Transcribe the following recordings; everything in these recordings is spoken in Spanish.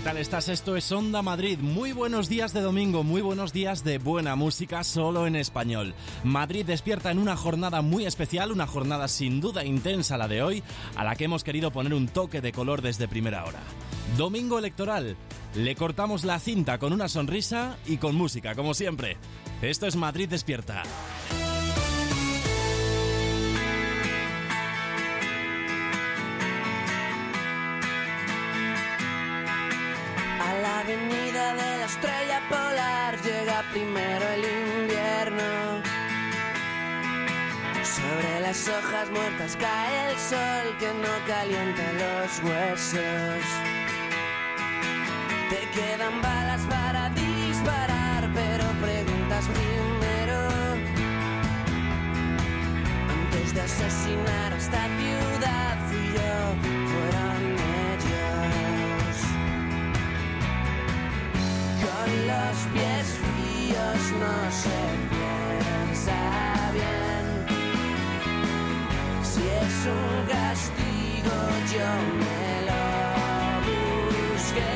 ¿Qué tal estás? Esto es Onda Madrid. Muy buenos días de domingo, muy buenos días de buena música solo en español. Madrid despierta en una jornada muy especial, una jornada sin duda intensa la de hoy, a la que hemos querido poner un toque de color desde primera hora. Domingo electoral. Le cortamos la cinta con una sonrisa y con música, como siempre. Esto es Madrid despierta. A la avenida de la estrella polar llega primero el invierno. Sobre las hojas muertas cae el sol que no calienta los huesos. Te quedan balas para disparar, pero preguntas primero. Antes de asesinar esta ciudad, fui yo, fueron ellos. Con los pies fríos no se piensa bien. Si es un castigo, yo me lo busqué.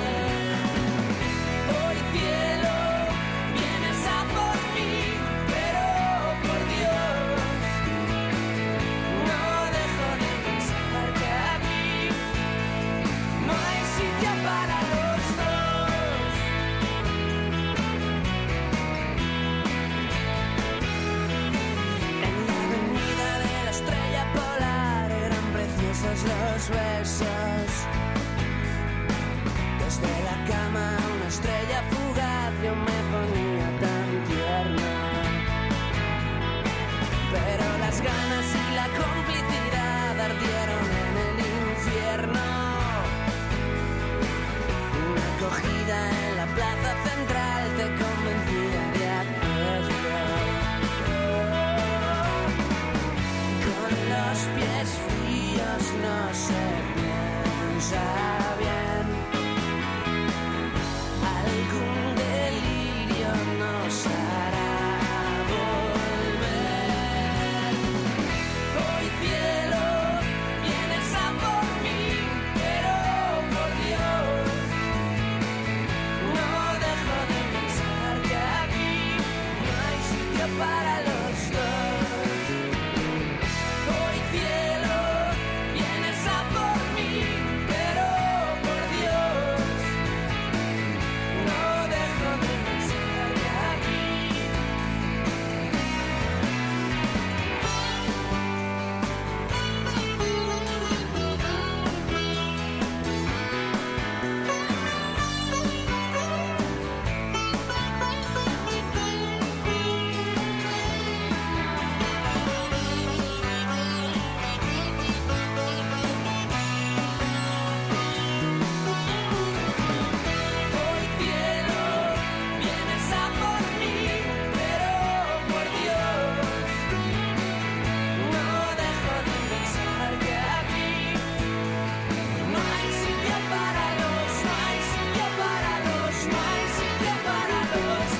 Hoy cielo, vienes a por mí, pero por Dios, no dejo de pensar que aquí no hay sitio para los dos. En la avenida de la estrella polar eran preciosos los besos. Desde la cama una estrella fugaz yo me ponía tan tierno. Pero las ganas y la complicidad ardieron en el infierno. Una acogida en la plaza central te convencía de hacerlo. Con los pies fríos no se piensa bien. Algún delirio nos hará volver. Hoy cielo, vienes a por mí, pero por Dios, no dejo de pensar que aquí no hay sitio para los dos. Hoy cielo, vienes a por mí, pero por Dios, no dejo de pensar que aquí. Hoy cielo, vienes a por mí, pero por Dios, no dejo de pensar que aquí no hay sitio para los, no hay sitio para los, no hay sitio para los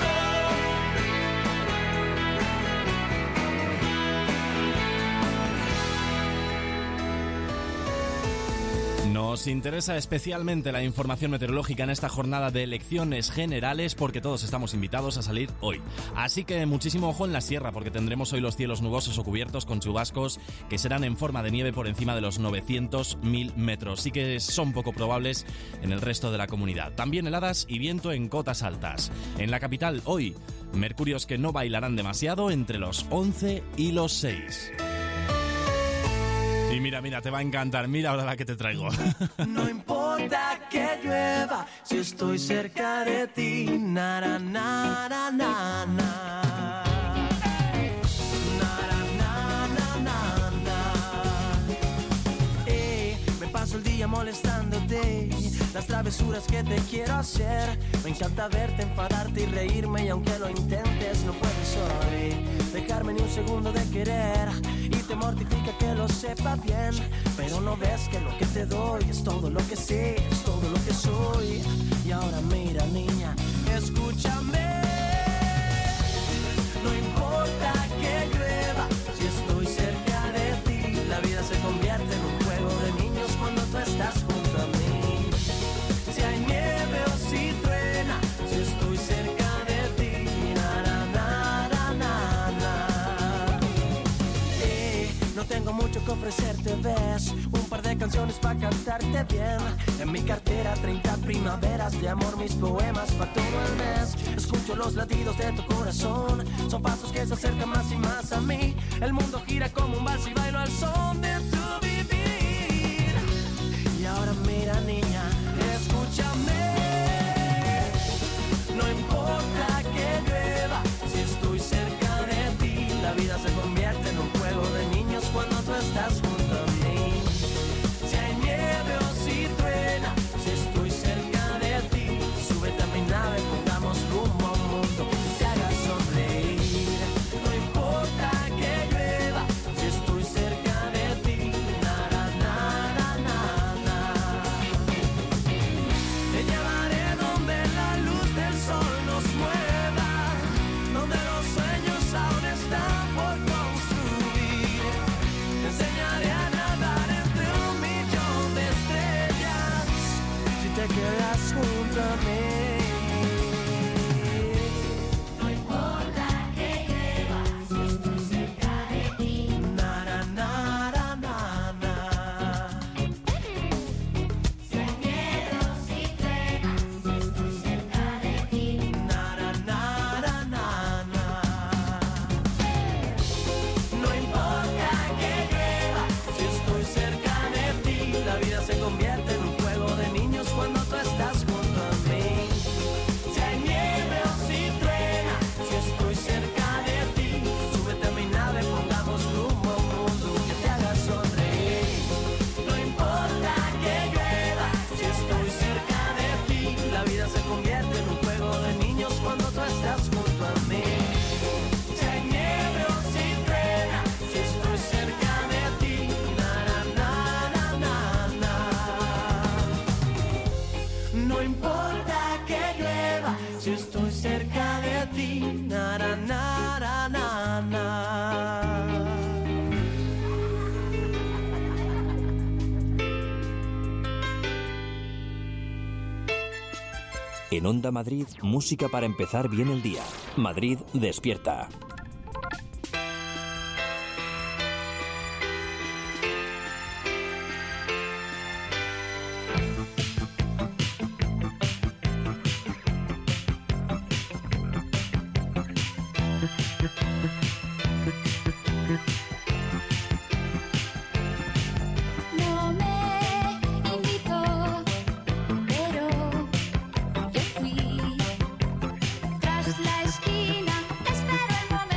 dos. Nos interesa especialmente la información meteorológica en esta jornada de elecciones generales porque todos estamos invitados a salir hoy. Así que muchísimo ojo en la sierra porque tendremos hoy los cielos nubosos o cubiertos con chubascos que serán en forma de nieve por encima de los 900.000 metros. Sí que son poco probables en el resto de la comunidad. También heladas y viento en cotas altas. En la capital hoy, mercurios que no bailarán demasiado entre los 11 y los 6. Y mira, te va a encantar. Mira ahora la que te traigo. No importa que llueva si estoy cerca de ti. Na, na, na, na, na, na. Me paso el día molestándote, las travesuras que te quiero hacer. Me encanta verte, enfadarte y reírme, y aunque lo intentes no puedes hoy dejarme ni un segundo de querer. Y te mortifica que lo sepa bien, pero no ves que lo que te doy es todo lo que sé, es todo lo que soy. Y ahora mira, niña, escúchame. No importa que llueva si estoy cerca de ti. La vida se convierte en un juego de niños cuando tú estás junto a mí. Si hay ofrecerte, ves, un par de canciones para cantarte bien. En mi cartera 30 primaveras de amor, mis poemas para todo el mes. Escucho los latidos de tu corazón, son pasos que se acercan más y más a mí. El mundo gira como un vals y bailo al son de tu vivir. Y ahora mira, niña, escúchame. No importa que llueva, si estoy cerca de ti. La vida se convierte en un juego de niños cuando tú estás junto a mí. Si hay nieve o si truena, si estoy cerca de ti. Súbete a mi nave, pongamos rumbo a un mundo que te haga sonreír. No importa que llueva, si estoy cerca de ti. Na, na, na, na, na, na. Te llevaré donde la luz del sol nos mueva, donde los sueños aún están por construir. Te enseñaré a nadar entre un millón de estrellas si te quedas junto a mí. No importa que llueva, si estoy cerca de ti. Na, na, na, na, na, na. Si hay nieve o si truena, si estoy cerca de ti. Na, na, na, na, na, na. No importa que llueva, si estoy cerca de ti. La vida se convierte en un juego de niños cuando tú estás junto a mí. Si hay nieve o si truena, si estoy cerca de ti. Súbete a mi nave, pongamos rumbo a un mundo que te haga sonreír. No importa que llueva, si estoy cerca de ti. La vida se convierte en un juego de niños cuando tú estás junto a mí. Si hay nieve o si truena, si estoy cerca de ti. Na, na, na, na, na, na. No importa que llueva, si estoy cerca de ti. Na, na, na, na, na. En Onda Madrid, música para empezar bien el día. Madrid despierta. No me invitó, pero yo fui. Tras la esquina, espero el momento.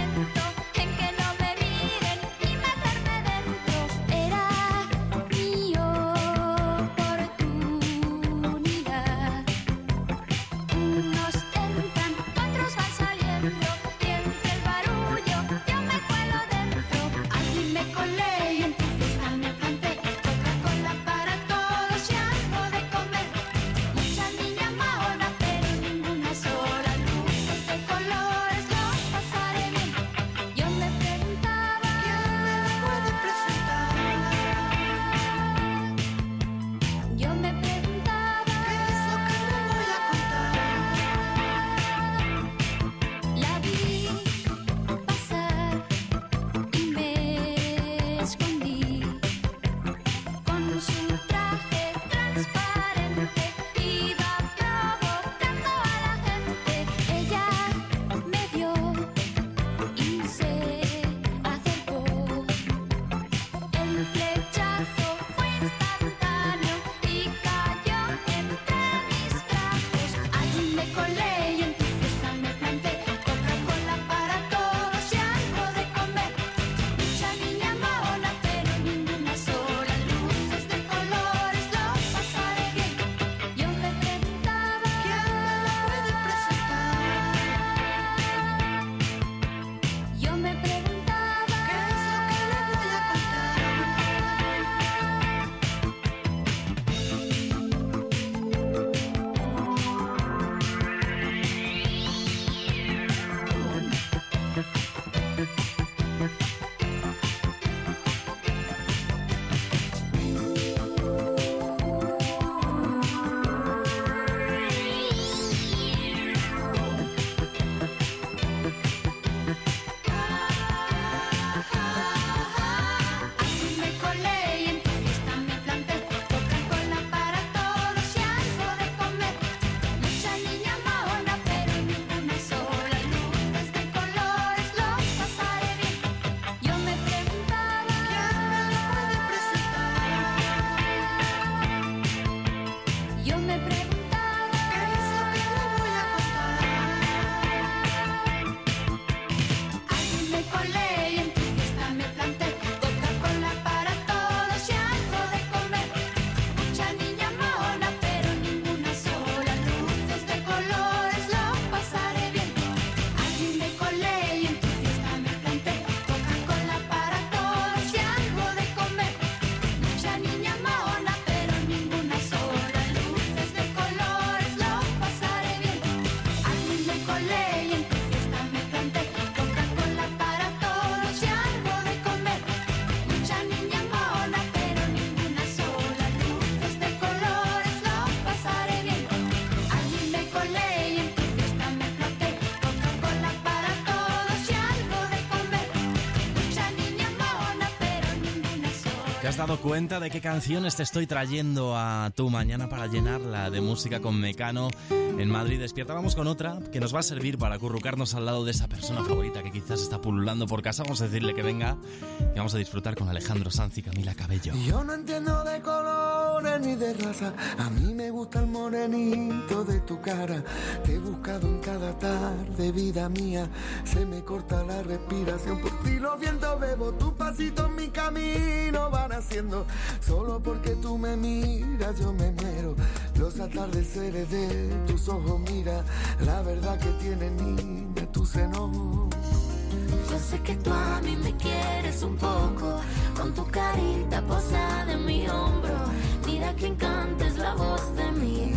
has dado cuenta de qué canciones te estoy trayendo a tu mañana para llenarla de música con Mecano en Madrid Despierta? Vamos con otra que nos va a servir para acurrucarnos al lado de esa persona favorita que quizás está pululando por casa. Vamos a decirle que venga y vamos a disfrutar con Alejandro Sanz y Camila Cabello. Yo no entiendo de colores ni de raza, a mí me gusta el morenito de tu cara. Te he buscado en cada tarde, vida mía, se me corta la respiración. Por ti los vientos bebo, tus pasitos en mi camino van haciendo. Solo porque tú me miras yo me muero. Los atardeceres de tus ojos, mira, la verdad que tienen niña tu seno. Yo sé que tú a mí me quieres un poco, con tu carita posada en mi hombro. Mira que encanta es la voz de mi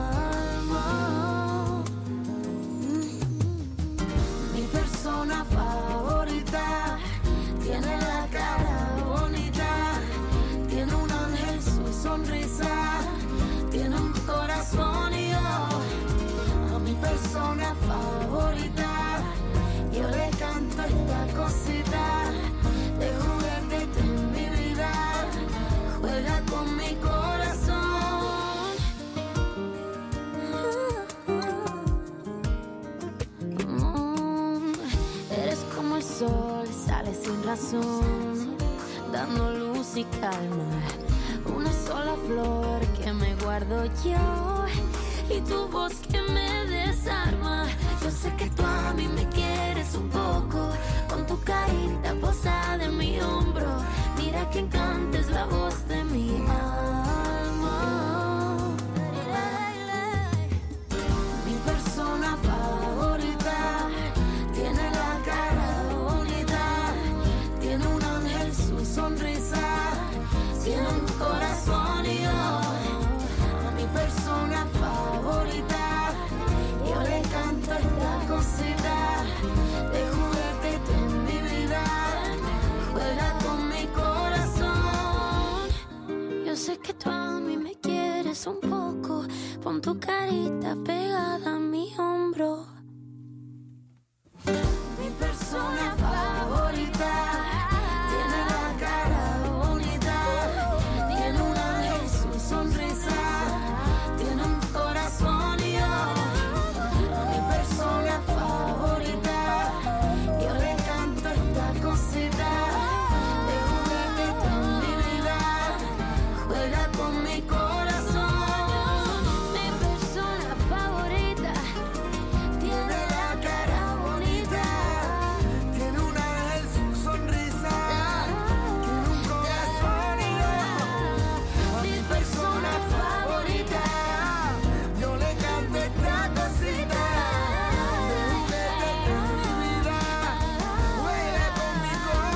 alma. Mi persona favorita tiene la cara bonita, tiene un ángel su sonrisa, tiene un corazón y yo a mi persona favorita yo le canto esta cosita de juguete en mi vida, juega con mi corazón. Eres como el sol, sale sin razón, dando luz y calma. Una sola flor que me guardo yo y tu voz que me desarma. Yo sé que tú a mí me quieres un poco, con tu carita posada en mi hombro. Mira que encanta es la voz de mi alma. Mi persona favorita tiene la cara bonita, tiene un ángel su sonrisa, tiene un corazón y yo a mi persona favorita yo le canto esta cosita de juguete en mi vida, juega con mi corazón. Yo sé que tú a mí me quieres un poco, pon tu carita pegada a mi hombro. Mi persona favorita tiene la cara bonita, tiene un ángel su sonrisa, tiene un corazón y yo a mi persona favorita yo le canto esta cosita de juguete en mi vida, juega con mi corazón. Mi persona favorita tiene la cara bonita, Tiene un ángel su sonrisa, tiene un corazón y yo mi persona favorita. yo le canto esta cosita de juguete en mi vida, juega con mi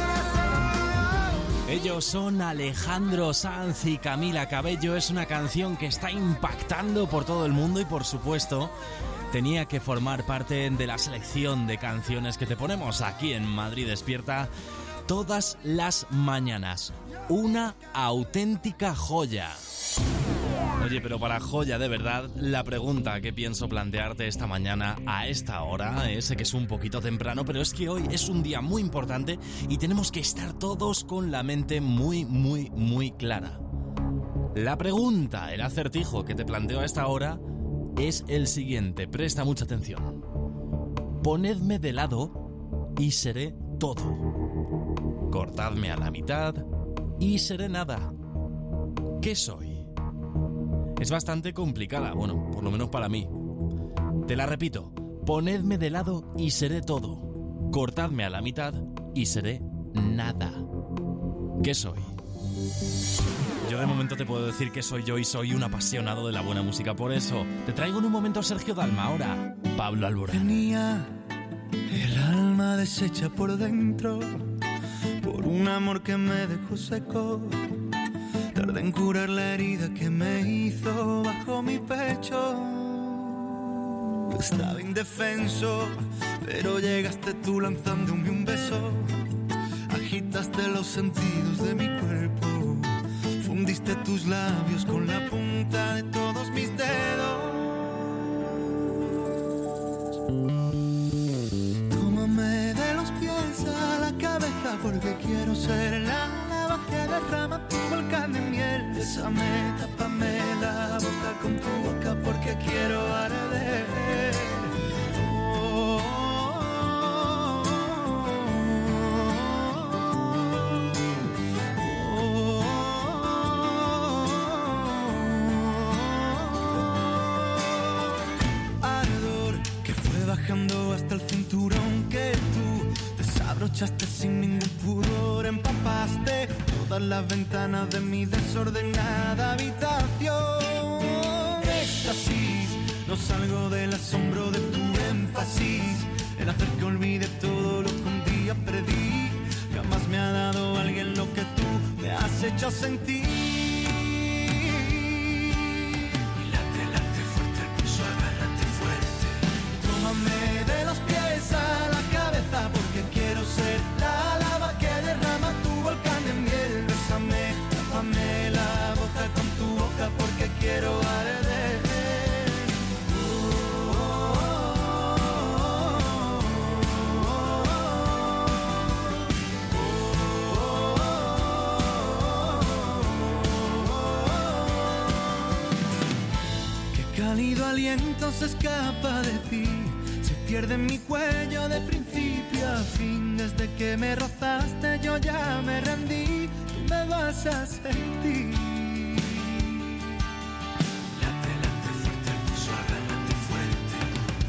corazón. Ellos son Alejandro Sanz y Camila Cabello. Es una canción que está impactando por todo el mundo y por supuesto tenía que formar parte de la selección de canciones que te ponemos aquí en Madrid Despierta todas las mañanas. Una auténtica joya. Oye, pero para joya de verdad, la pregunta que pienso plantearte esta mañana a esta hora, sé que es un poquito temprano, pero es que hoy es un día muy importante y tenemos que estar todos con la mente muy clara. La pregunta, el acertijo que te planteo a esta hora es el siguiente, presta mucha atención. Ponedme de lado y seré todo. Cortadme a la mitad y seré nada. ¿Qué soy? Es bastante complicada, bueno, por lo menos para mí. Te la repito, ponedme de lado y seré todo. Cortadme a la mitad y seré nada. ¿Qué soy? Yo de momento te puedo decir que soy yo y soy un apasionado de la buena música. Por eso, te traigo en un momento a Sergio Dalma. Ahora, Pablo Alborán. Tenía el alma deshecha por dentro, por un amor que me dejó seco. Tardé en curar la herida que me hizo bajo mi pecho. Estaba indefenso, pero llegaste tú lanzándome un beso. Agitaste los sentidos de mi cuerpo, fundiste tus labios con la punta de todos mis dedos. Tómame de los pies a la cabeza, porque quiero ser la lava que derrama tu volcán de miel. Bésame, tápame la boca con tu boca porque quiero arder. Bajando hasta el cinturón que tú desabrochaste sin ningún pudor. Empapaste todas las ventanas de mi desordenada habitación. Éxtasis, no salgo del asombro de tu énfasis. El hacer que olvide todo lo que un día perdí. Jamás me ha dado alguien lo que tú me has hecho sentir. De los pies a la cabeza porque quiero ser la lava que derrama tu volcán de miel. Bésame, tápame la boca con tu boca porque quiero arder. Qué cálido aliento se escapa de ti. Pierde en mi cuello de principio a fin. Desde que me rozaste yo ya me rendí. Tú me vas a sentir. Late, late fuerte el pulso, agárrate fuerte.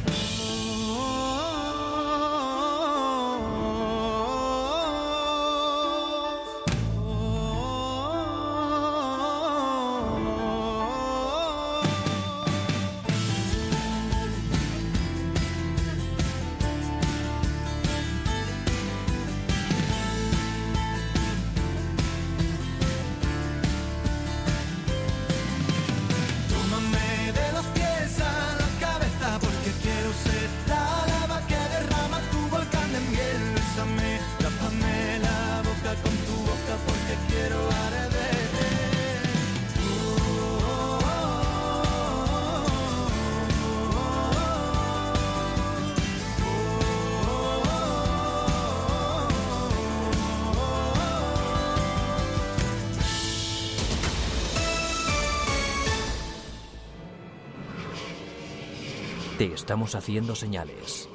Te estamos haciendo señales.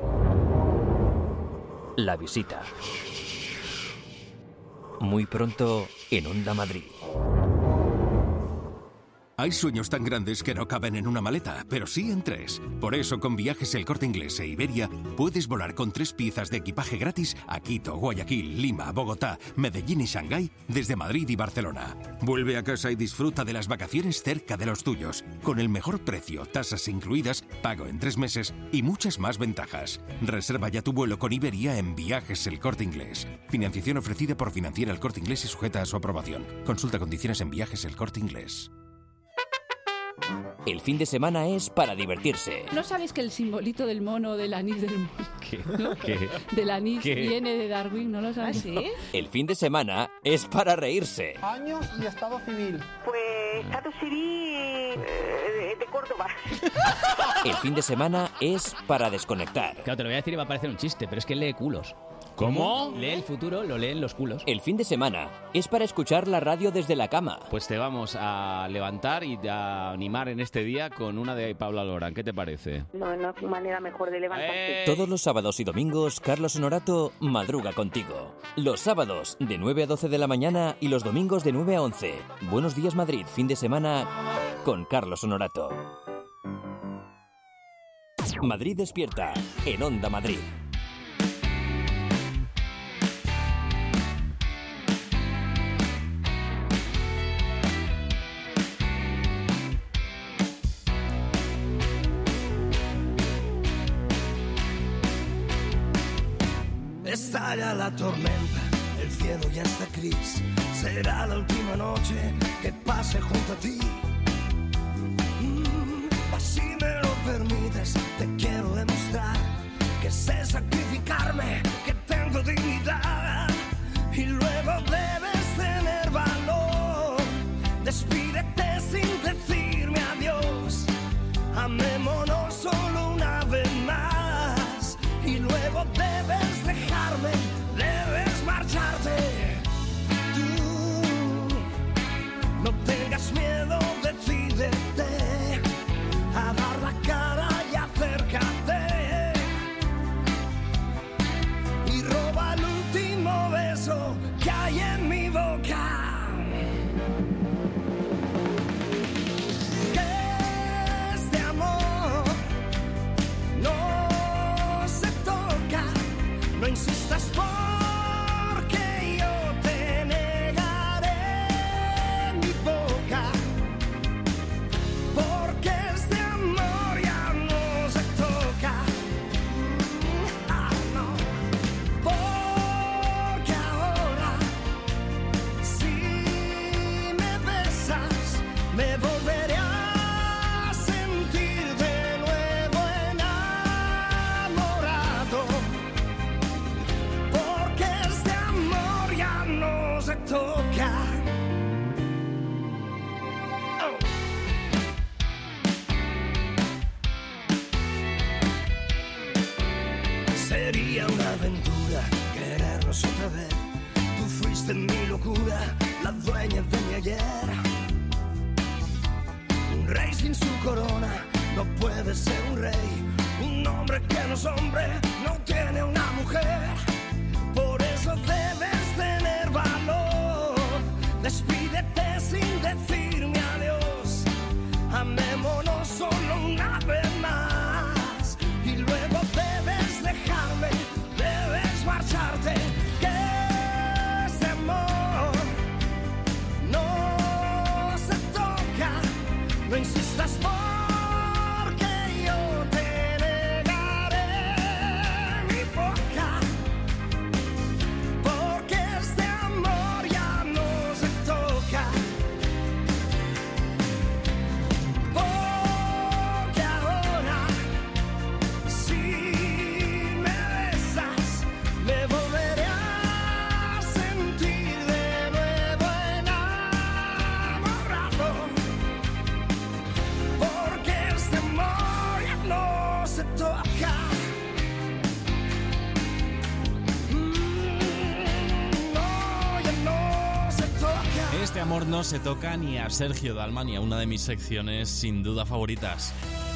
La visita. Muy pronto en Onda Madrid. Hay sueños tan grandes que no caben en una maleta, pero sí en 3. Por eso, con Viajes El Corte Inglés e Iberia, puedes volar con 3 piezas de equipaje gratis a Quito, Guayaquil, Lima, Bogotá, Medellín y Shanghái desde Madrid y Barcelona. Vuelve a casa y disfruta de las vacaciones cerca de los tuyos, con el mejor precio, tasas incluidas, pago en 3 meses y muchas más ventajas. Reserva ya tu vuelo con Iberia en Viajes El Corte Inglés. Financiación ofrecida por Financiera El Corte Inglés y sujeta a su aprobación. Consulta condiciones en Viajes El Corte Inglés. El fin de semana es para divertirse. ¿No sabéis que el simbolito del mono, del anís del mono? ¿Qué? ¿No? ¿Qué? Del anís ¿Qué? viene de Darwin, ¿no lo sabéis? ¿Ah, sí? El fin de semana es para reírse. Años y estado civil. Pues estado civil de Córdoba. El fin de semana es para desconectar. Claro, te lo voy a decir y va a parecer un chiste, pero es que lee culos. ¿Cómo? Lee el futuro, lo leen los culos. El fin de semana es para escuchar la radio desde la cama. Pues te vamos a levantar y a animar en este día con una de Paula Alborán. ¿Qué te parece? No hay manera mejor de levantarse. Todos los sábados y domingos, Carlos Honorato madruga contigo. Los sábados de 9 a 12 de la mañana y los domingos de 9 a 11. Buenos días Madrid, fin de semana con Carlos Honorato. Madrid despierta en Onda Madrid. Estalla la tormenta, el cielo ya está gris. Será la última noche que pase junto a ti. Si me lo permites, te quiero demostrar que sé sacrificarme, que tengo dignidad. Y luego debes tener valor. Despídete sin decirme adiós. Amémonos solo una vez más. Y luego debes dejarme, debes marcharte. Tú miedo, decídete a dar la cara y acércate y roba el último beso que hay en mi boca. No insistas porque yo te negaré mi boca, porque este amor ya no se toca. Ah, no. Porque ahora si me besas me volveré a sentir de nuevo enamorado. Se toca. Oh. Sería una aventura querernos otra vez. Tú fuiste mi locura, la dueña de mi ayer. Un rey sin su corona no puede ser un rey. Un hombre que no es hombre no tiene una mujer. Por eso debes tener valor. Despídete sin decirme adiós. Amémonos solo una vez más. Y luego debes dejarme, debes marcharte. Que este amor no se toca. No insistas porque yo te negaré mi boca. Este amor no se toca ni a Sergio Dalma, una de mis secciones sin duda favoritas.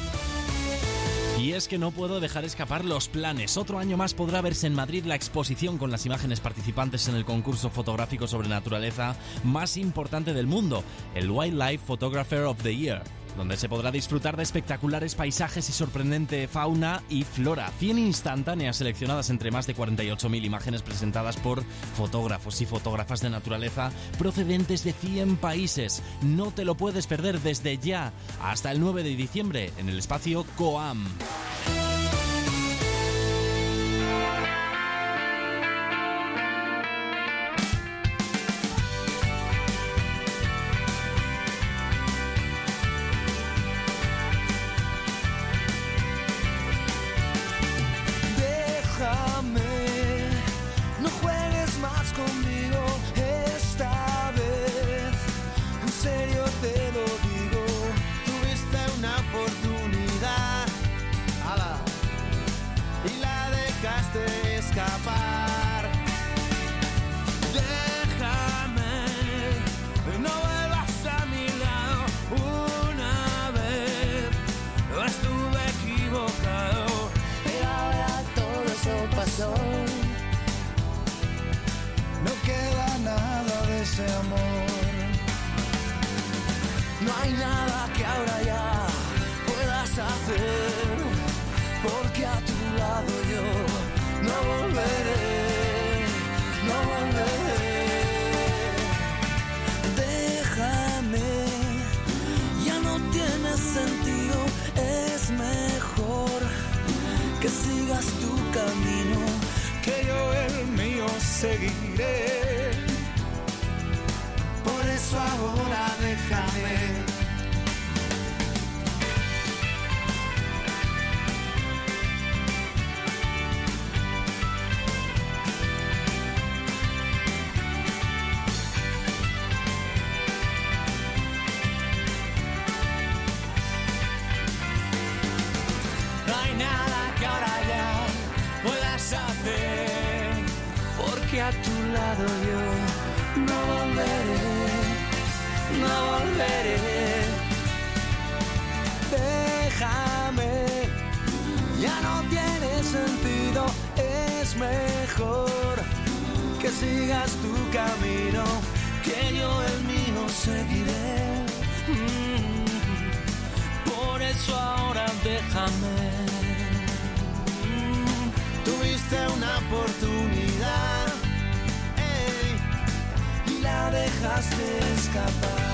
Y es que no puedo dejar escapar los planes. Otro año más podrá verse en Madrid la exposición con las imágenes participantes en el concurso fotográfico sobre naturaleza más importante del mundo, el Wildlife Photographer of the Year, donde se podrá disfrutar de espectaculares paisajes y sorprendente fauna y flora. 100 instantáneas seleccionadas entre más de 48.000 imágenes presentadas por fotógrafos y fotógrafas de naturaleza procedentes de 100 países. No te lo puedes perder desde ya hasta el 9 de diciembre en el espacio Coam. Escapar. Déjame, no vuelvas a mi lado. Una vez estuve equivocado, pero ahora todo eso pasó. No queda nada de ese amor. No hay nada que ahora ya puedas hacer, porque a tu lado yo no volveré, no volveré. Déjame, ya no tiene sentido. Es mejor que sigas tu camino, que yo el mío seguiré. Por eso ahora déjame. A tu lado yo no volveré, no volveré. Déjame, ya no tiene sentido, es mejor que sigas tu camino, que yo el mío seguiré. Por eso ahora déjame. Tuviste una oportunidad, y la dejaste escapar.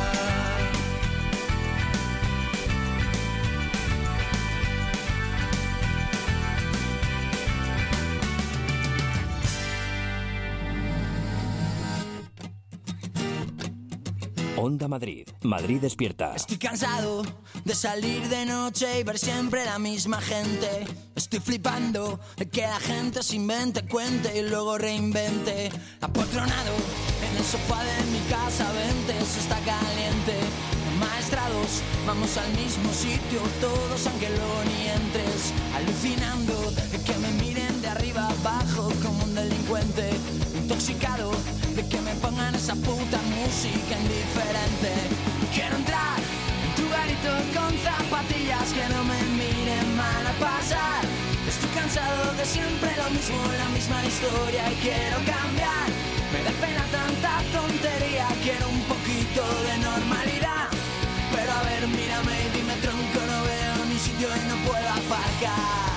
Onda Madrid. Madrid despierta. Estoy cansado de salir de noche y ver siempre la misma gente. Estoy flipando de que la gente se invente, cuente y luego reinvente. Apotronado en el sofá de mi casa, vente, eso está caliente. Maestrados, vamos al mismo sitio todos, aunque luego ni entres. Alucinando de que me miren de arriba abajo como un delincuente. Intoxicado de que me pongan esa puta música indiferente. Quiero entrar en tu garito con zapatillas que no me miren mal a pasar. Estoy cansado de siempre lo mismo, la misma historia y quiero cambiar. Me da pena tanta tontería, quiero un poquito de normalidad. Pero a ver, mírame y dime tronco, no veo ni sitio y no puedo aparcar.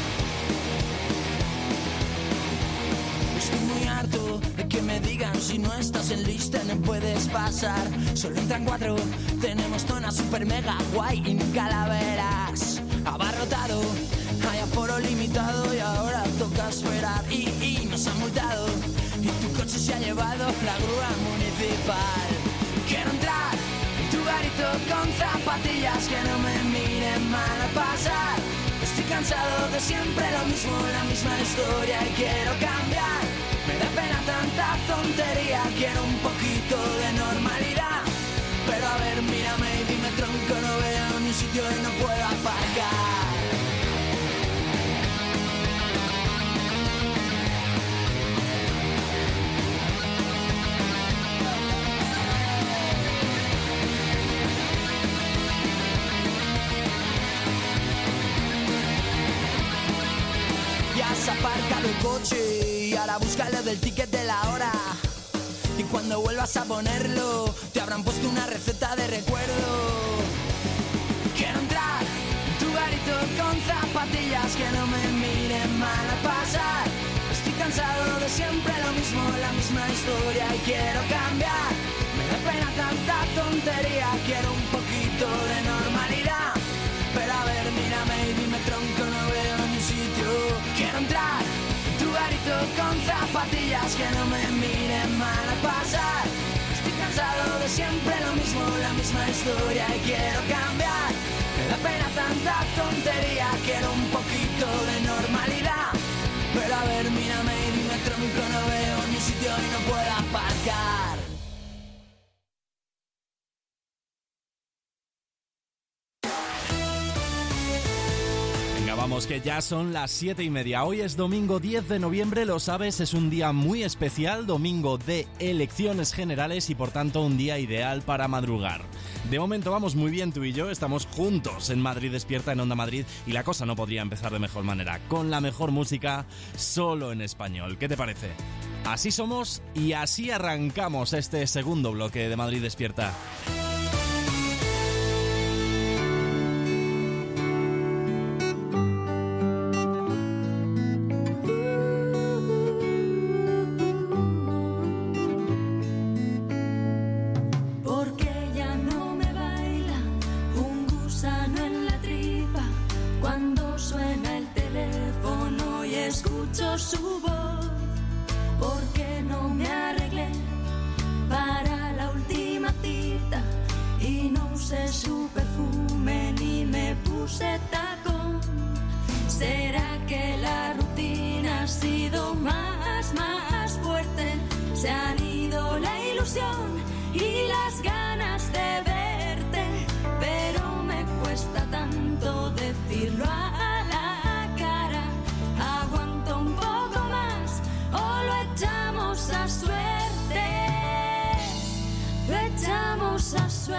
Estoy muy harto de que me digan si no estás en lista no puedes pasar. Solo entran 4, tenemos zona super mega guay y nunca la verás. Abarrotado, hay aforo limitado y ahora toca esperar. Y nos han multado y tu coche se ha llevado la grúa municipal. Quiero entrar en tu garito con zapatillas que no me miren mal a pasar. Estoy cansado de siempre lo mismo, la misma historia y quiero cambiar. Me da pena tanta tontería, quiero un poquito de normalidad. Pero a ver, mírame y dime tronco, no veo ni sitio y no puedo aparcar. Ya has aparcado el coche y ahora búscalo del ticket de la hora. Y cuando vuelvas a ponerlo, te habrán puesto una receta de recuerdo. Quiero entrar en tu garito con zapatillas que no me miren mal a pasar. Estoy cansado de siempre lo mismo, la misma historia y quiero cambiar. Me da pena tanta tontería, quiero un poquito de normalidad. Pero a ver, mírame y dime tronco, no veo ni sitio. Quiero entrar en tu garito con zapatillas que no me miren mal a pasar. Estoy cansado de siempre lo mismo, la misma historia y quiero cambiar. Me da pena tanta tontería, quiero un poquito de normalidad. Pero a ver, mírame y dime tronco, no veo ni sitio y no puedo aparcar. Vamos, que ya son las 7:30. Hoy es domingo 10 de noviembre, lo sabes, es un día muy especial, domingo de elecciones generales y por tanto un día ideal para madrugar. De momento vamos muy bien tú y yo, estamos juntos en Madrid Despierta, en Onda Madrid, y la cosa no podría empezar de mejor manera, con la mejor música solo en español. ¿Qué te parece? Así somos y así arrancamos este segundo bloque de Madrid Despierta. Su voz, porque no me arreglé para la última cita y no usé su perfume ni me puse tacón. ¿Será que la rutina ha sido más fuerte? Se han ido la ilusión y las ganas de verte, pero me cuesta tanto decirlo a la cara. Aguanto un poco más o lo echamos a suerte, lo echamos a suerte.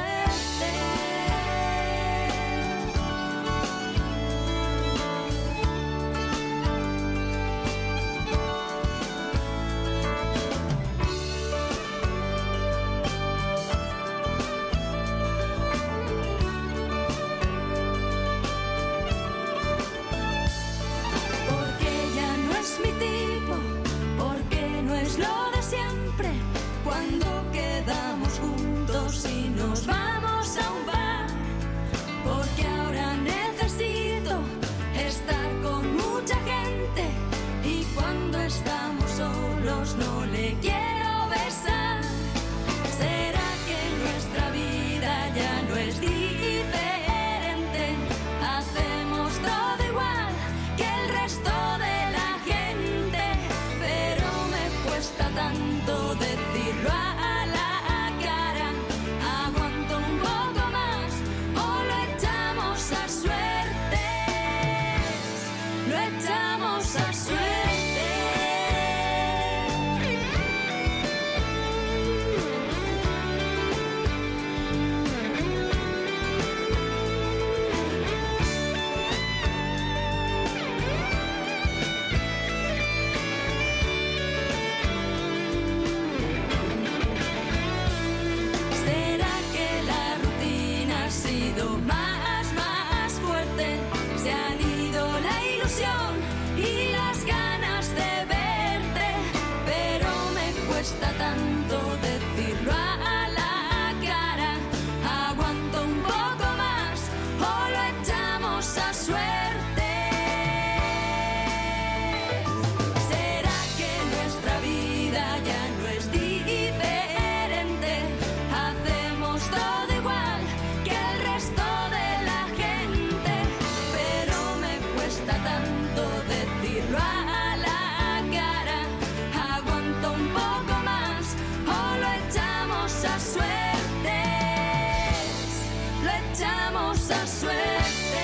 tenemos a suerte.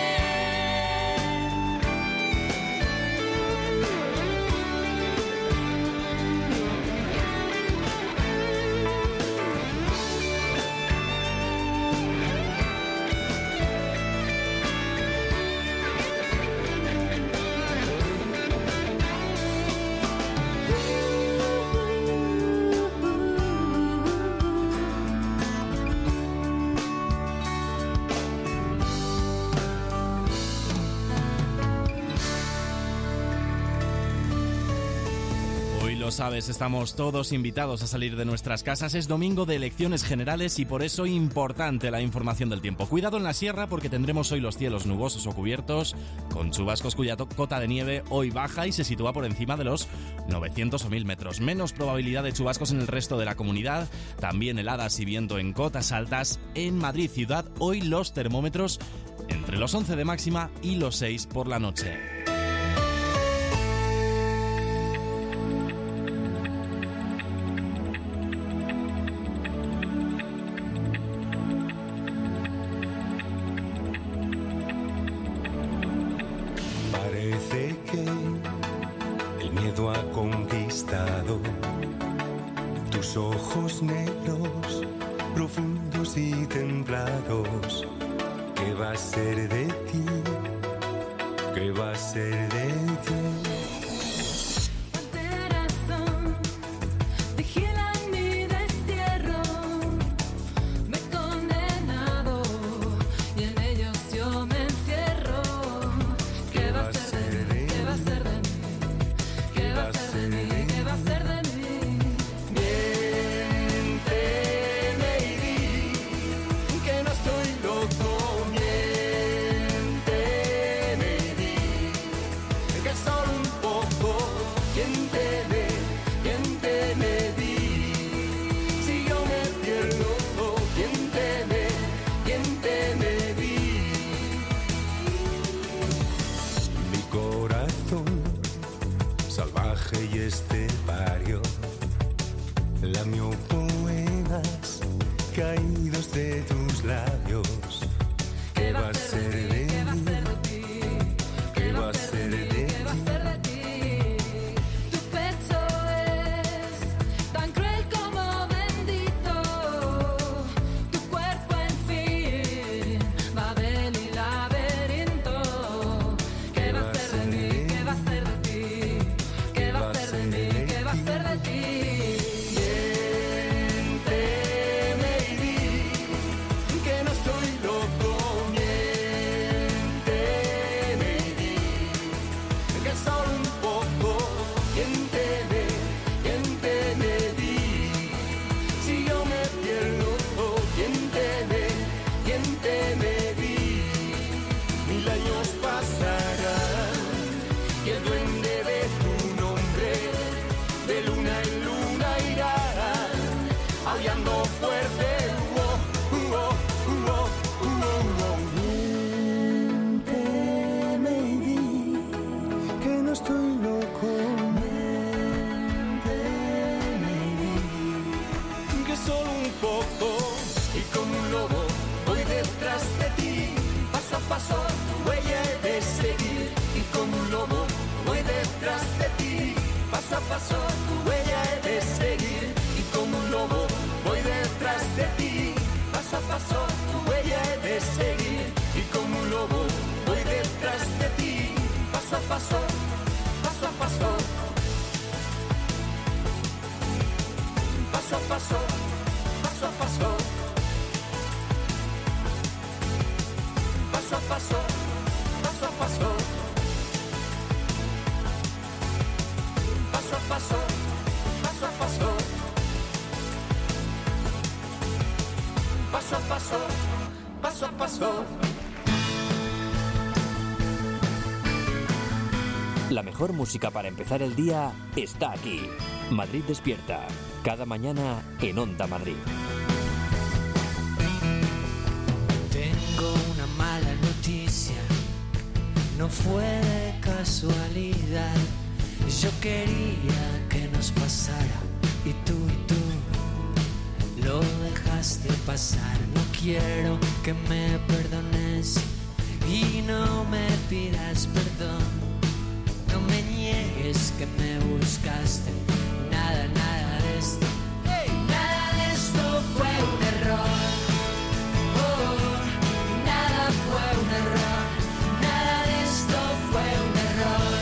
Lo sabes, estamos todos invitados a salir de nuestras casas. Es domingo de elecciones generales y por eso importante la información del tiempo. Cuidado en la sierra porque tendremos hoy los cielos nubosos o cubiertos con chubascos cuya cota de nieve hoy baja y se sitúa por encima de los 900 o 1000 metros. Menos probabilidad de chubascos en el resto de la comunidad. También heladas y viento en cotas altas. En Madrid ciudad hoy los termómetros entre los 11 de máxima y los 6 por la noche. Parece que el miedo ha conquistado tus ojos negros, profundos y templados. ¿Qué va a ser de ti? ¿Qué va a ser de ti? Y estepario, lamió poemas caídos de tus labios. ¿Qué va a ser de ti? ¿Qué va a ser de ti? ¿Qué va a ser de ti? Tu pecho es tan cruel como bendito. Tu cuerpo en fin, Babel y laberinto. ¿Qué va a ser de ti? ¿Qué va a ser de ti? ¿Qué va a ser de mí? ¿Qué va a ser de ti? Miénteme y di que no estoy loco. Miénteme y di que solo un poco. Miénteme, miénteme, di si yo me pierdo. Miénteme, miénteme, di 1000 años pasarán y el duende de tu nombre de luna en luna irá aullando fuerte. Miénteme y di que no estoy loco. Miénteme y di Que solo un poco y como un lobo voy detrás de ti. Paso a paso tu huella he de seguir y como un lobo voy detrás de ti. Paso a paso tu huella he de seguir y como un lobo voy detrás de ti. Paso a paso tu huella he de seguir y como un lobo voy detrás de ti. Paso a paso, paso a paso. Paso a paso, paso a paso. Paso a paso, paso a paso. Paso a paso, paso a paso. Paso a paso, paso a paso. La mejor música para empezar el día está aquí. Madrid despierta. Cada mañana en Onda Madrid. Tengo una mala noticia, no fue de casualidad. Yo quería que nos pasara y tú lo dejaste pasar. No quiero que me perdones y no me pidas perdón. No me niegues que me buscaste. Nada, nada de esto. Nada de esto fue un error. Nada fue un error. Nada de esto fue un error.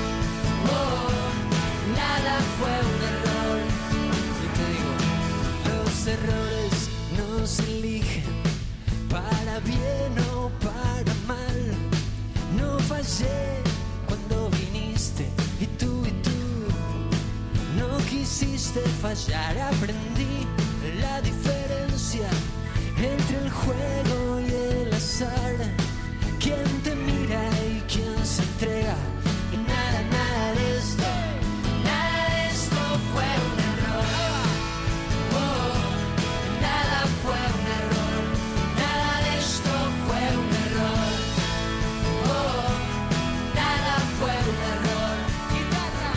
Nada fue un error. Yo te digo, los errores no se eligen para bien o para mal. No fallé cuando viniste y tú no quisiste fallar. Aprendí la diferencia entre el juego y el azar. Quién te mira y quién se entrega. Y nada, nada de esto. Nada de esto fue un error. Nada fue un error. Nada de esto fue un error. Nada fue un error. Guitarra.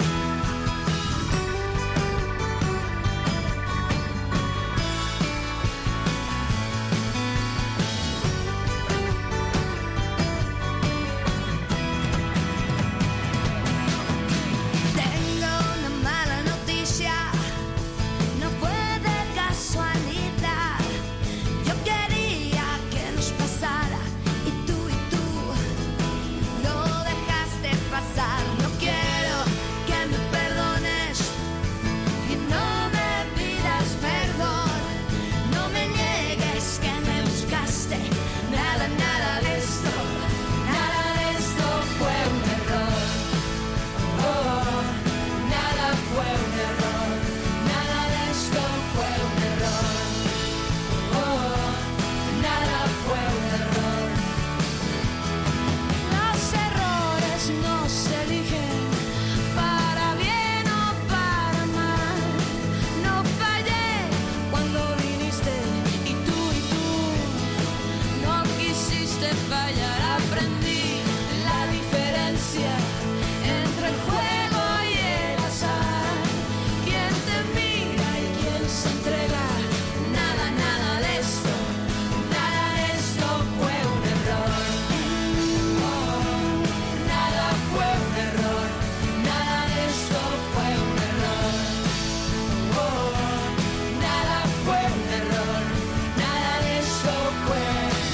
Tengo una mala noticia, no fue de casualidad. Yo quería que nos pasara y tú lo dejaste pasar. No quiero que me perdones y no me pidas perdón. No me niegues que me buscaste. Nada, nada de esto. Nada de esto fue un error. Nada fue un error. Nada de esto fue un error. Nada fue un error. Los errores no se eligen para bien o para mal. No fallé cuando viniste y tú no quisiste fallar. Aprendí la diferencia entre el juego y el azar. Quién te mira y quién se entrega. Nada, nada de esto. Nada de esto fue un error. Nada fue un error. Nada de esto fue un error. Nada fue un error. Nada de esto fue.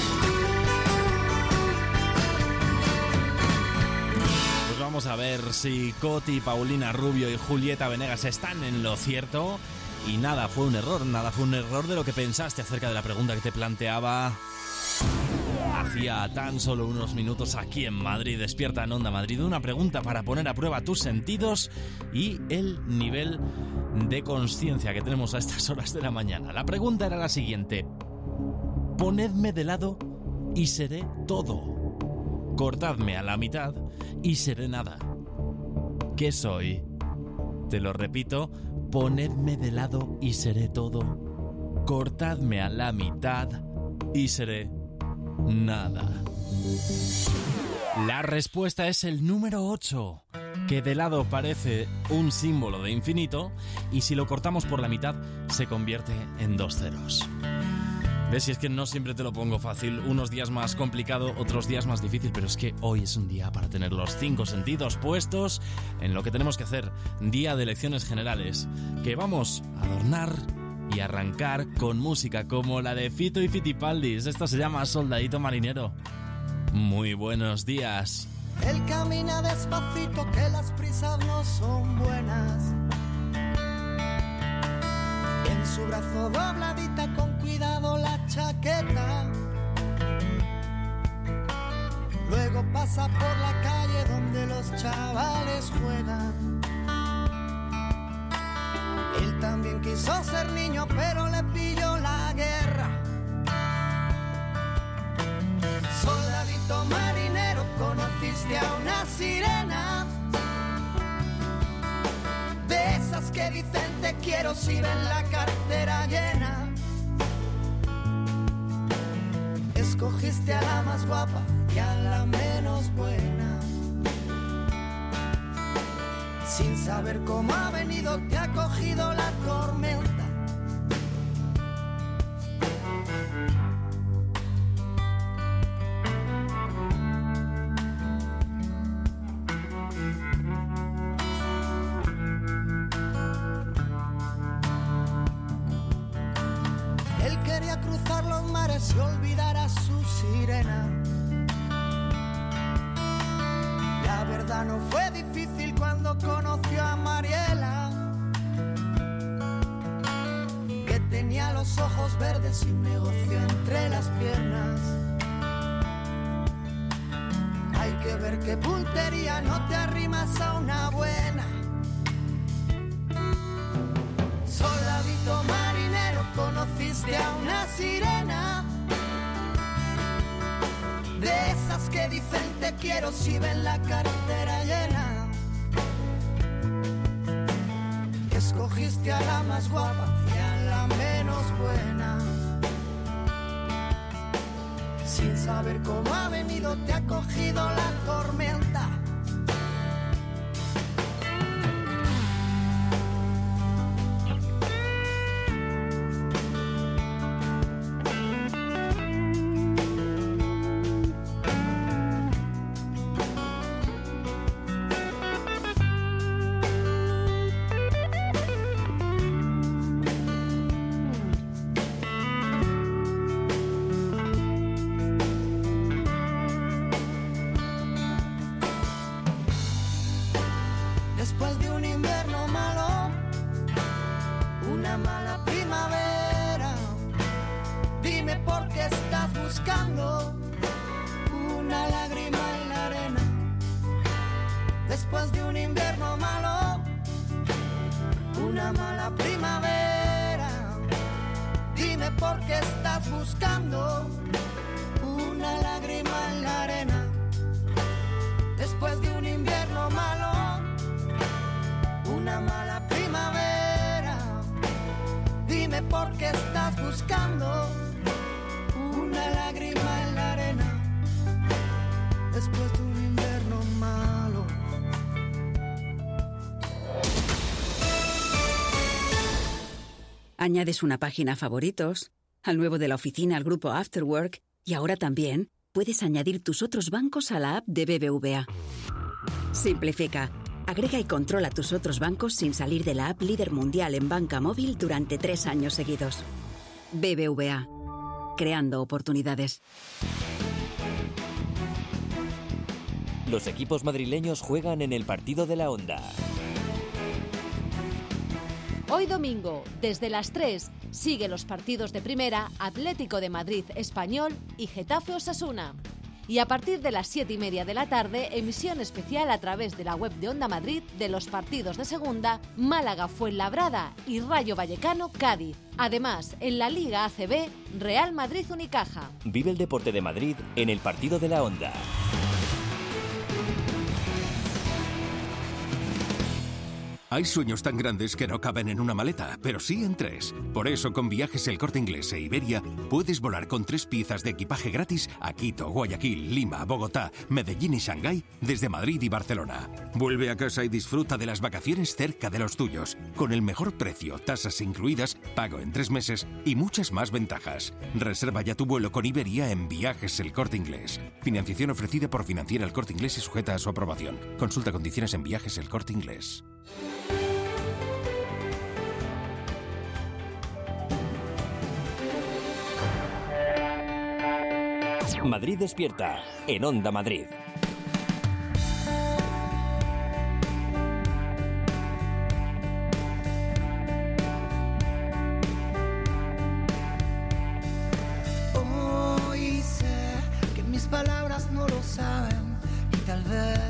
Pues vamos a ver si Coti, Paulina Rubio y Julieta Venegas están en lo cierto. Y nada fue un error de lo que pensaste acerca de la pregunta que te planteaba hacía tan solo unos minutos aquí en Madrid. Despierta en Onda Madrid. Una pregunta para poner a prueba tus sentidos y el nivel de conciencia que tenemos a estas horas de la mañana. La pregunta era la siguiente: ponedme de lado y seré todo. Cortadme a la mitad y seré nada. ¿Qué soy? Te lo repito: ponedme de lado y seré todo. Cortadme a la mitad y seré nada. La respuesta es el número 8, que de lado parece un símbolo de infinito y si lo cortamos por la mitad se convierte en 2 ceros. ¿Ves? Si es que no siempre te lo pongo fácil, unos días más complicado, otros días más difícil, pero es que hoy es un día para tener los 5 sentidos puestos en lo que tenemos que hacer. Día de elecciones generales, que vamos a adornar y arrancar con música como la de Fito y Fitipaldis. Esto se llama Soldadito Marinero. Muy buenos días. Él camina despacito, que las prisas no son buenas. En su brazo dobladita con cuidado la chaqueta. Luego pasa por la calle donde los chavales juegan. Él también quiso ser niño, pero le pilló la guerra. Soldadito marinero, conociste a una sirena, de esas que dicen te quiero si ven la cartera llena. Escogiste a la más guapa y a la menos buena. Sin saber cómo ha venido, te ha cogido la tormenta. flores y olvidara su sirena. La verdad no fue difícil cuando conoció a Mariela, que tenía los ojos verdes y un negocio entre las piernas. Hay que ver qué puntería, no te arrimas a una buena. Soldadito marinero, conociste a una sirena, de esas que dicen te quiero si ven la cartera llena. Escogiste a la más guapa y a la menos buena. Sin saber cómo ha venido te ha cogido la tormenta. Después de un invierno malo, una mala primavera, dime por qué estás buscando una lágrima en la arena. Después de un invierno malo, una mala primavera, dime por qué estás buscando una lágrima en la arena. Después de un invierno malo, una mala primavera, dime por qué estás buscando una lágrima en la arena. Después de un invierno malo. Añades una página a favoritos, al nuevo de la oficina, al grupo Afterwork, y ahora también puedes añadir tus otros bancos a la app de BBVA. Simplifica. Agrega y controla tus otros bancos sin salir de la app líder mundial en banca móvil durante 3 años seguidos. BBVA. Creando oportunidades. Los equipos madrileños juegan en el partido de la Onda. Hoy domingo, desde las 3, sigue los partidos de primera Atlético de Madrid Español y Getafe Osasuna. Y a partir de las 7:30 de la tarde, emisión especial a través de la web de Onda Madrid de los partidos de segunda Málaga Fuenlabrada y Rayo Vallecano Cádiz. Además, en la Liga ACB, Real Madrid Unicaja. Vive el deporte de Madrid en el partido de la Onda. Hay sueños tan grandes que no caben en una maleta, pero sí en 3. Por eso, con Viajes El Corte Inglés e Iberia, puedes volar con 3 piezas de equipaje gratis a Quito, Guayaquil, Lima, Bogotá, Medellín y Shanghái desde Madrid y Barcelona. Vuelve a casa y disfruta de las vacaciones cerca de los tuyos, con el mejor precio, tasas incluidas, pago en 3 meses y muchas más ventajas. Reserva ya tu vuelo con Iberia en Viajes El Corte Inglés. Financiación ofrecida por Financiera El Corte Inglés y sujeta a su aprobación. Consulta condiciones en Viajes El Corte Inglés. Madrid despierta, en Onda Madrid. Hoy sé que mis palabras no lo saben y tal vez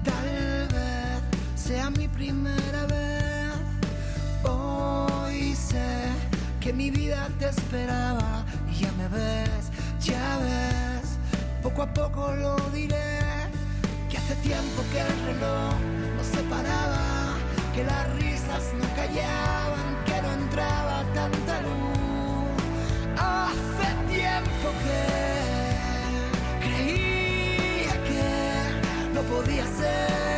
sea mi primera vez. Hoy sé que mi vida te esperaba y ya me ves, ya ves. Poco a poco lo diré, que hace tiempo que el reloj nos separaba, que las risas no callaban, que no entraba tanta luz. Hace tiempo que creía que no podía ser.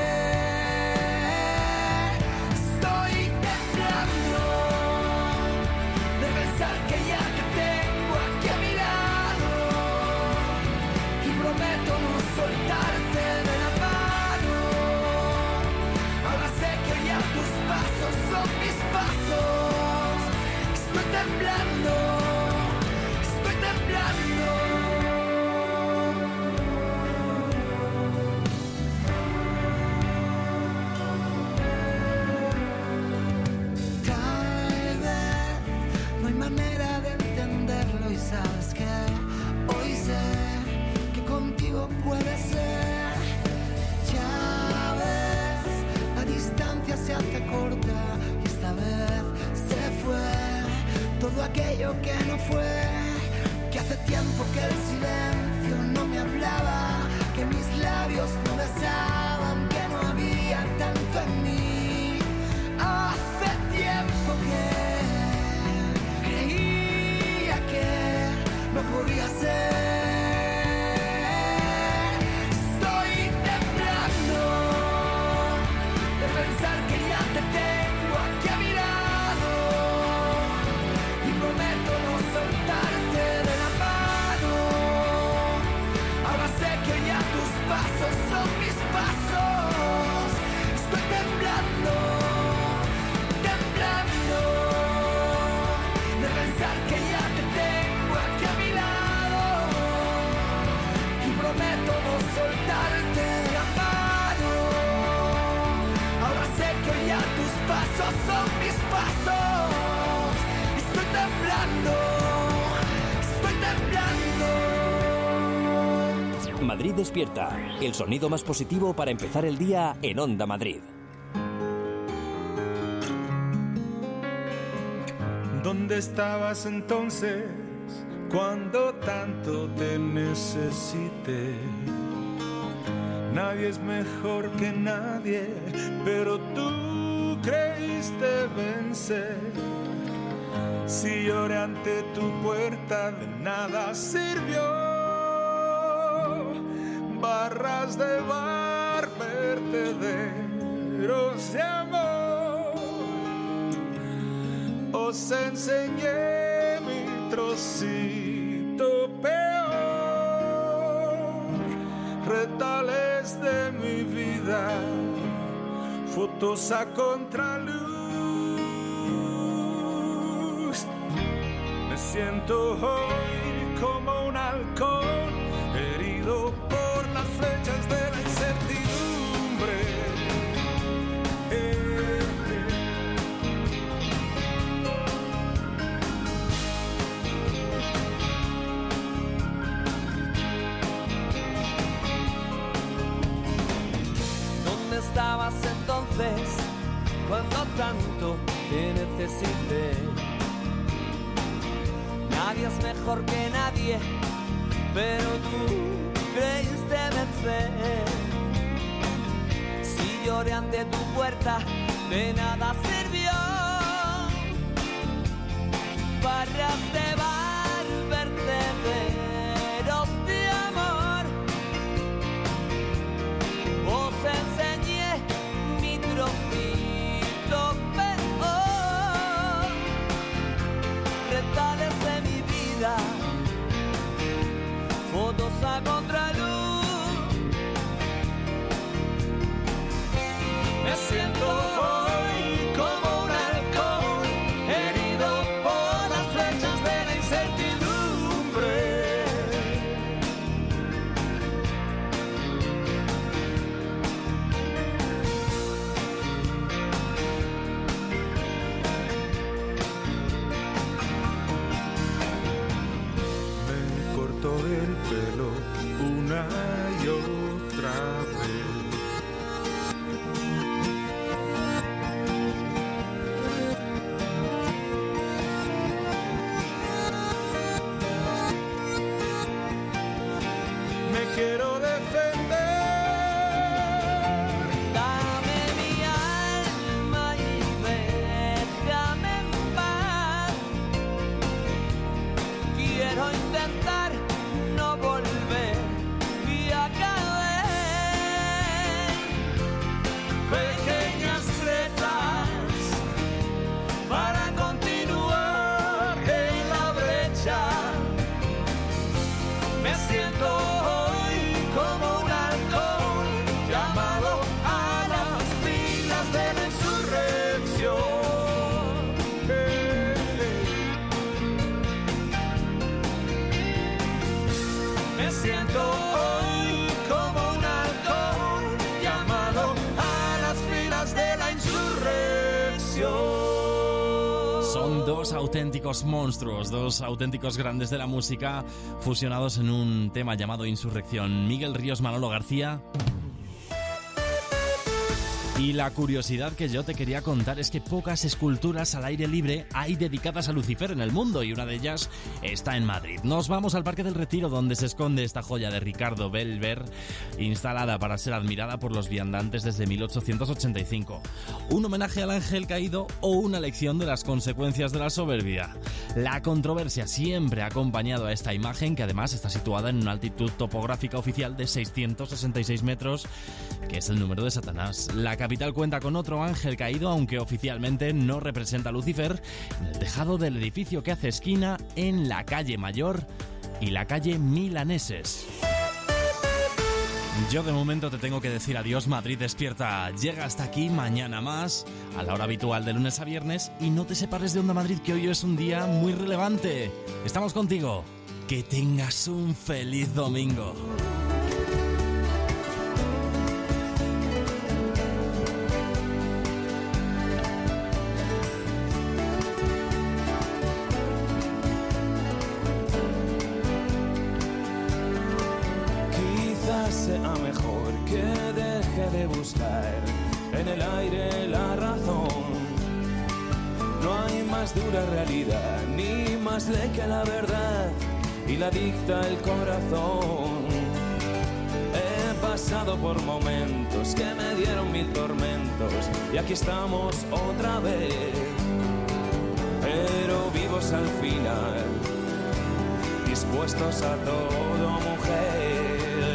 Estoy temblando de pensar que ya te tengo aquí a mi lado y prometo no soltarte de la mano. Ahora sé que ya tus pasos son mis pasos. Estoy temblando, estoy temblando. Tal vez no hay manera de entenderlo y sabes que hoy sé que contigo puede ser. Ya ves, la distancia se hace corta y esta vez se fue todo aquello que no fue, que hace tiempo que el silencio no me hablaba, que mis labios no besaban, que no había tanto en mí. Hace tiempo que creía que no podía ser. Estoy temblando de pensar que ya te tengo aquí a mi lado y prometo no soltarte de la mano. Ahora sé que ya tus pasos son mis pasos. Estoy temblando, temblando de pensar que ya te tengo aquí a mi lado y prometo no soltarte de la mano. Ahora sé que ya tus pasos son mis pasos. Estoy temblando, estoy temblando. Madrid despierta, el sonido más positivo para empezar el día en Onda Madrid. ¿Dónde estabas entonces cuando tanto te necesité? Nadie es mejor que nadie, pero tú creíste vencer. Si lloré ante tu puerta, de nada sirvió. Barras de bar, vertederos de amor. Os enseñé mi trocito peor, retales de mi vida, fotos a contraluz. Me siento hoy como un halcón, herido por las flechas de la incertidumbre. ¿Dónde estabas entonces cuando tanto te necesité? Nadie es mejor que nadie, pero tú creíste vencer. Si lloré ante tu puerta, de nada sirvió. Barras de bar, vertederos de amor. Os enseñé mi trocito peor, retales de mi vida, fotos a contraluz. Me siento hoy como un halcón, herido por las flechas de la incertidumbre. Me cortó el pelo una y otra vez. Me quiero defender. Dame mi alma y déjame en paz. Quiero intentar no volver y a caer. Pequeñas gretas para continuar en la brecha. Me siento hoy auténticos monstruos, dos auténticos grandes de la música fusionados en un tema llamado Insurrección. Miguel Ríos, Manolo García. Y la curiosidad que yo te quería contar es que pocas esculturas al aire libre hay dedicadas a Lucifer en el mundo, y una de ellas está en Madrid. Nos vamos al Parque del Retiro, donde se esconde esta joya de Ricardo Belver, instalada para ser admirada por los viandantes desde 1885. Un homenaje al ángel caído o una lección de las consecuencias de la soberbia. La controversia siempre ha acompañado a esta imagen, que además está situada en una altitud topográfica oficial de 666 metros, que es el número de Satanás. La capital cuenta con otro ángel caído, aunque oficialmente no representa a Lucifer, en el tejado del edificio que hace esquina en la calle Mayor y la calle Milaneses. Yo de momento te tengo que decir adiós. Madrid Despierta llega hasta aquí, mañana más, a la hora habitual de lunes a viernes, y no te separes de Onda Madrid, que hoy es un día muy relevante. Estamos contigo. Que tengas un feliz domingo. Sea mejor que deje de buscar en el aire la razón. No hay más dura realidad ni más ley que la verdad, y la dicta el corazón. He pasado por momentos que me dieron mil tormentos, y aquí estamos otra vez, pero vivos al final, dispuestos a todo, mujer.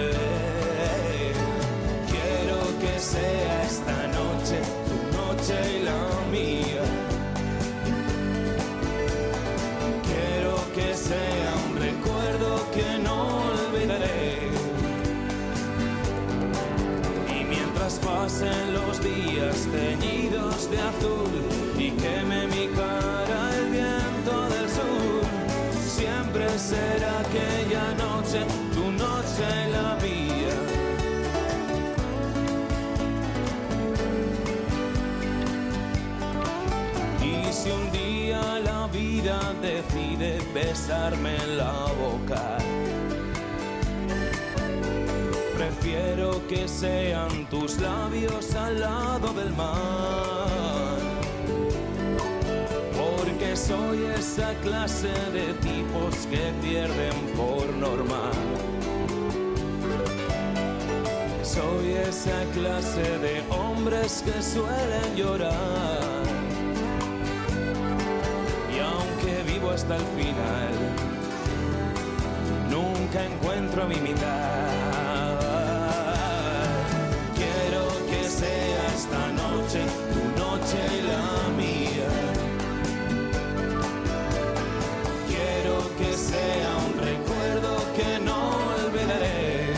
Que sea esta noche tu noche y la mía. Quiero que sea un recuerdo que no olvidaré. Y mientras pasen los días teñidos de azul y queme mi cara el viento del sur, siempre será aquella noche tu noche y la mía. Si un día la vida decide besarme en la boca, prefiero que sean tus labios al lado del mar, porque soy esa clase de tipos que pierden por norma. Soy esa clase de hombres que suelen llorar. Hasta el final, nunca encuentro a mi mitad. Quiero que sea esta noche tu noche y la mía. Quiero que sea un recuerdo que no olvidaré.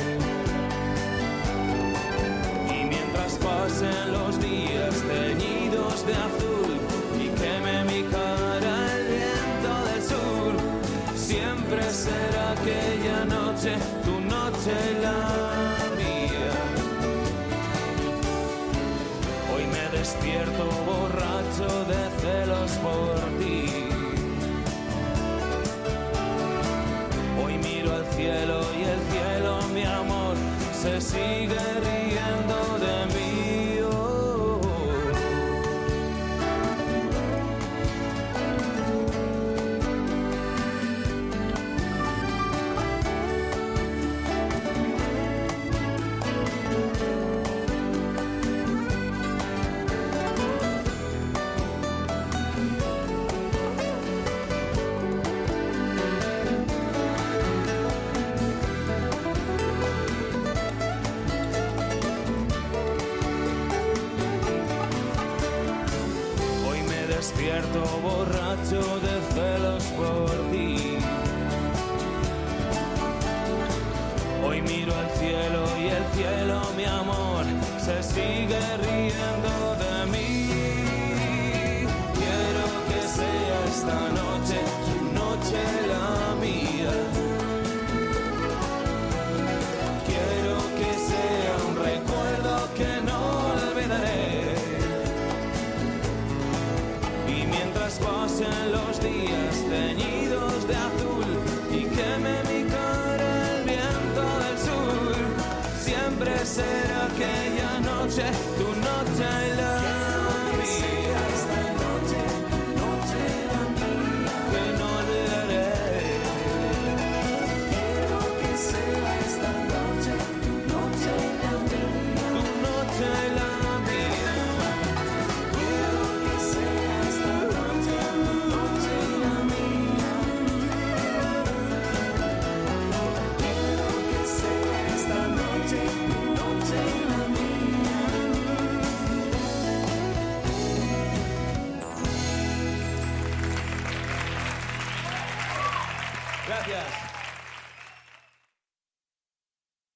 Y mientras pasen los días teñidos de azul y queme mi cara el viento del sur, siempre será aquella noche tu noche y la mía. Hoy me despierto borracho de celos por ti. Hoy miro al cielo y el cielo, mi amor, se sigue riendo de mí. Despierto borracho de celos por ti. Hoy miro al cielo y el cielo, mi amor, se sigue riendo de mí. Quiero que sea esta noche tu noche la mía. Quiero que sea un recuerdo que no olvidaré. Pasen los días ser aquella noche, tu noche I love